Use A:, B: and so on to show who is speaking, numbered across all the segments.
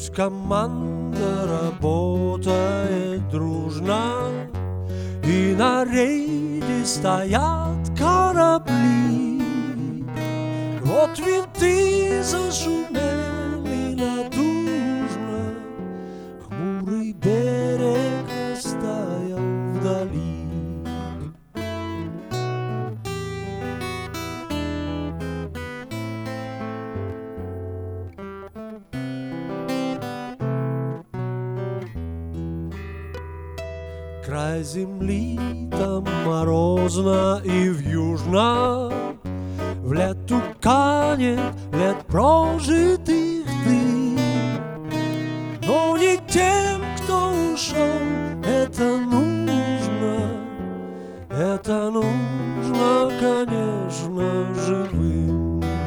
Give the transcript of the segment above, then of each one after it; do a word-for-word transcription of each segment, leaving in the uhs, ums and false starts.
A: Пусть команда работает дружно, и на рейде стоят корабли. Вот винты зашумели натужно, хмурый берег растаял вдали. Край земли там морозно и вьюжно, в лету канет лет прожитых дым. Но не тем, кто ушел, это нужно, это нужно, конечно, живым.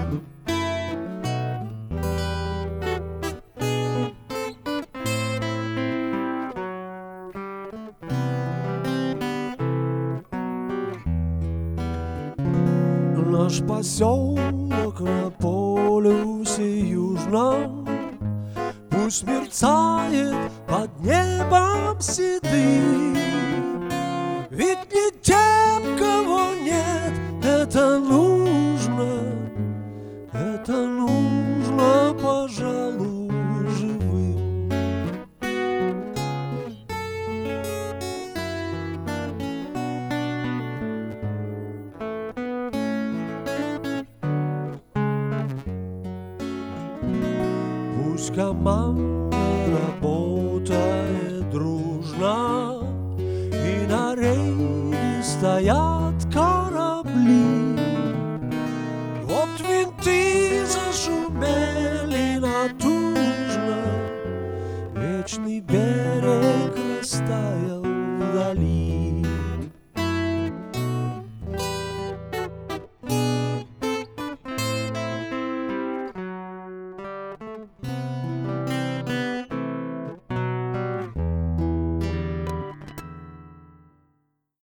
A: Наш поселок на полюсе южном пусть мерцает под небом седым. Ведь не тем, кого нет, это нужно, это нужно, пожалуй, живым. Пусть команда работает дружно, и на рейде стоят корабли. Вот винты